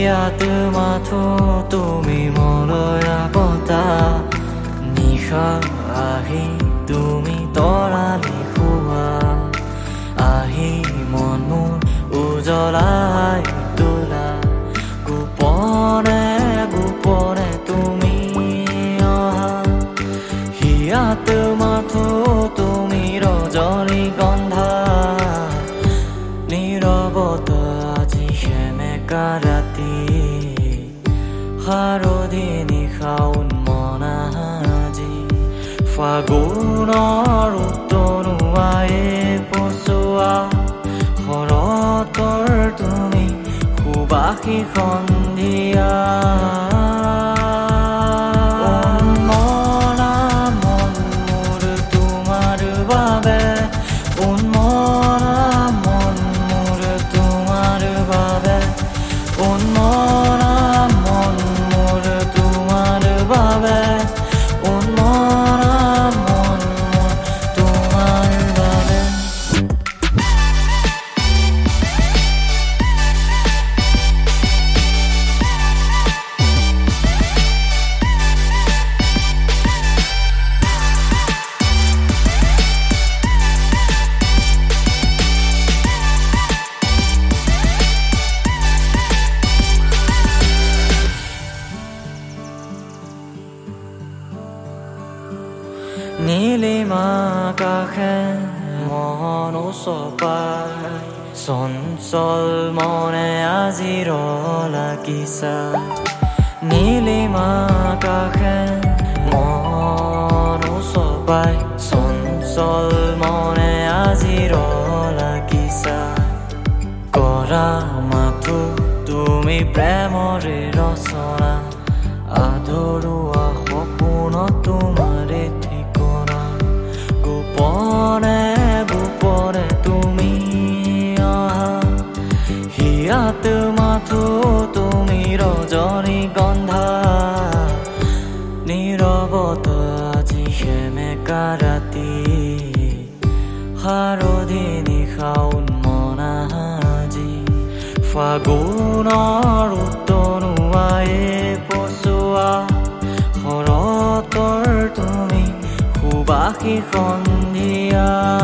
হিয়াতে মাথো তুমি মলয়া বতা নিশা আহি তুমি তৰালি খুৱা আহি মন মোৰ উজলাই তোলা গোপনে গোপনে তুমি অহা হিয়াতে মাথো তুমি ৰজনী গন্ধা নীৰৱতা আজি সেমেকা ৰাতি শাৰদী শাওন মনাজি ফাগুনৰ উত্তৰুৱাই পচোৱা শৰতৰ তুমি সুবাসী সন্ধিয়া নীলিমা কাষে মন চপাই চঞ্চল মনে আজি লাগিছা নীলিমা কাষে মন চপাই চঞ্চল মনে আজি লাগিছা কৰা মাথো তুমি প্ৰেমৰে ৰচনা আধৰুৱা সপোন তোমাৰে ঠিকনা গোপনে গোপনে তুমি অহা হিয়াতে মাথো তুমি ৰজনী গন্ধা নীৰৱতা আজি সেমেকা ৰাতি শাৰদী শাওন মনাজি ফাগুনৰ উত্তৰুৱাই পচোৱা শৰতৰ তুমি সুবাসী সন্ধিয়া